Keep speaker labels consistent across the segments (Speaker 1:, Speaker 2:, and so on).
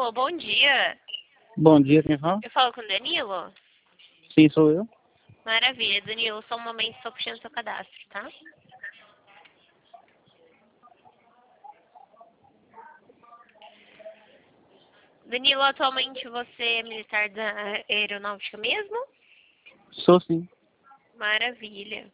Speaker 1: Danilo, bom dia.
Speaker 2: Bom dia, quem fala?
Speaker 1: Eu falo com o Danilo?
Speaker 2: Sim, sou eu.
Speaker 1: Maravilha, Danilo, só um momento, estou puxando seu cadastro, tá? Danilo, atualmente você é militar da aeronáutica mesmo?
Speaker 2: Sou sim.
Speaker 1: Maravilha.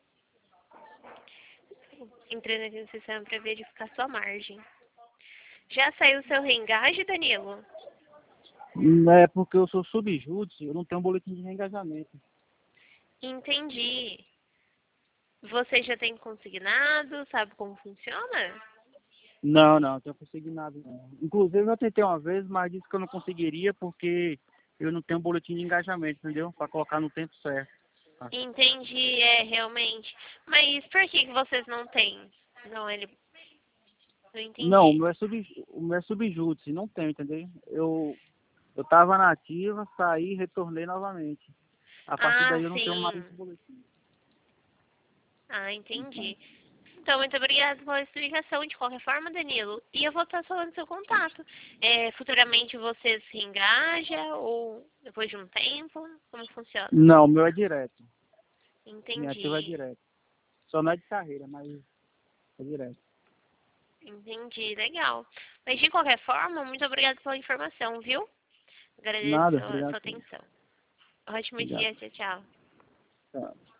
Speaker 1: Entrando aqui no sistema para verificar sua margem. Já saiu o seu reengage, Danilo?
Speaker 2: É porque eu sou subjúdice, eu não tenho boletim de reengajamento.
Speaker 1: Entendi. Você já tem consignado? Sabe como funciona?
Speaker 2: Não tenho conseguido nada. Não. Inclusive eu tentei uma vez, mas disse que eu não conseguiria porque eu não tenho boletim de engajamento, entendeu? Para colocar no tempo certo.
Speaker 1: Entendi, realmente. Mas por que vocês não têm? Não, ele... Não
Speaker 2: Não,
Speaker 1: entendi.
Speaker 2: o meu é subjúdice, não tem, entendeu? Eu tava na ativa, saí e retornei novamente. A partir
Speaker 1: Ah,
Speaker 2: daí eu não tenho mais
Speaker 1: sim.
Speaker 2: esse boletim.
Speaker 1: Ah, entendi. Então, muito obrigada pela explicação. De qualquer forma, Danilo, e eu vou estar falando seu contato. Futuramente você se engaja ou depois de um tempo? Como funciona?
Speaker 2: Não, o meu é direto. Minha ativa é
Speaker 1: Entendi.
Speaker 2: direto. Só não é de carreira, mas é direto.
Speaker 1: Entendi, legal. Mas de qualquer forma, muito obrigada pela informação, viu? Agradeço
Speaker 2: Nada,
Speaker 1: a
Speaker 2: obrigado.
Speaker 1: sua atenção. Ótimo
Speaker 2: Obrigado.
Speaker 1: dia, tchau, tchau.
Speaker 2: Tá.